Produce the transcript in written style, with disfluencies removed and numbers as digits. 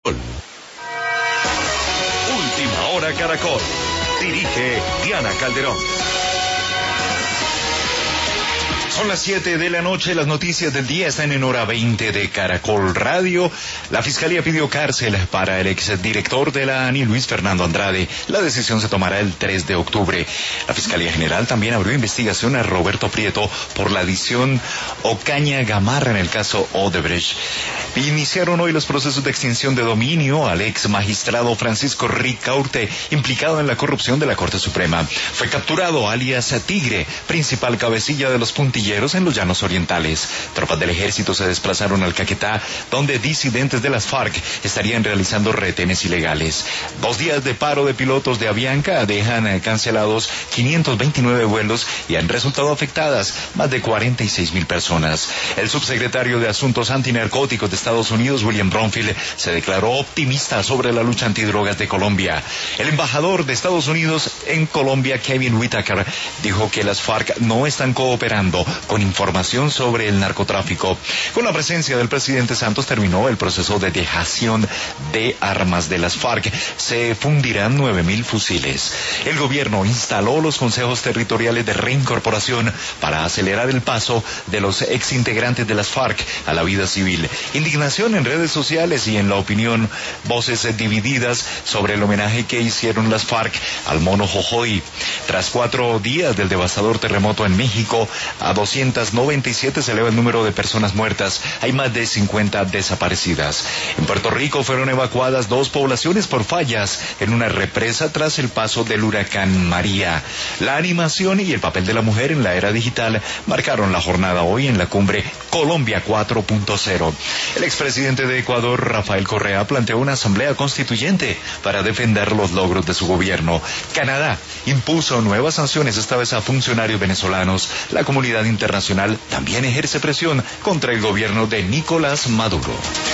Última Hora Caracol. Dirige Diana Calderón. Son las 7 de la noche, las noticias del día están en hora 20 de Caracol Radio. La Fiscalía pidió cárcel para el exdirector de la ANI, Luis Fernando Andrade. La decisión se tomará el 3 de octubre. La Fiscalía General también abrió investigación a Roberto Prieto por la adición Ocaña Gamarra en el caso Odebrecht. Iniciaron hoy los procesos de extinción de dominio al ex magistrado Francisco Ricaurte, implicado en la corrupción de la Corte Suprema. Fue capturado alias Tigre, principal cabecilla de los puntilleros en los Llanos Orientales. Tropas del ejército se desplazaron al Caquetá, donde disidentes de las FARC estarían realizando retenes ilegales. 2 días de paro de pilotos de Avianca dejan cancelados 529 vuelos y han resultado afectadas más de 46,000 personas. El subsecretario de Asuntos Antinarcóticos de Estados Unidos, William Bromfield, se declaró optimista sobre la lucha antidrogas de Colombia. El embajador de Estados Unidos en Colombia, Kevin Whitaker, dijo que las FARC no están cooperando con información sobre el narcotráfico. Con la presencia del presidente Santos terminó el proceso de dejación de armas de las FARC. Se fundirán 9,000 fusiles. El gobierno instaló los consejos territoriales de reincorporación para acelerar el paso de los exintegrantes de las FARC a la vida civil. Indignación en redes sociales y en la opinión, voces divididas sobre el homenaje que hicieron las FARC al mono Jojoy. Tras 4 días del devastador terremoto en México, a 297 se eleva el número de personas muertas. Hay más de 50 desaparecidas. En Puerto Rico fueron evacuadas 2 poblaciones por fallas en una represa tras el paso del huracán María. La animación y el papel de la mujer en la era digital marcaron la jornada hoy en la cumbre Colombia 4.0. El expresidente de Ecuador, Rafael Correa, planteó una asamblea constituyente para defender los logros de su gobierno. Canadá impuso nuevas sanciones, esta vez a funcionarios venezolanos. La comunidad internacional también ejerce presión contra el gobierno de Nicolás Maduro.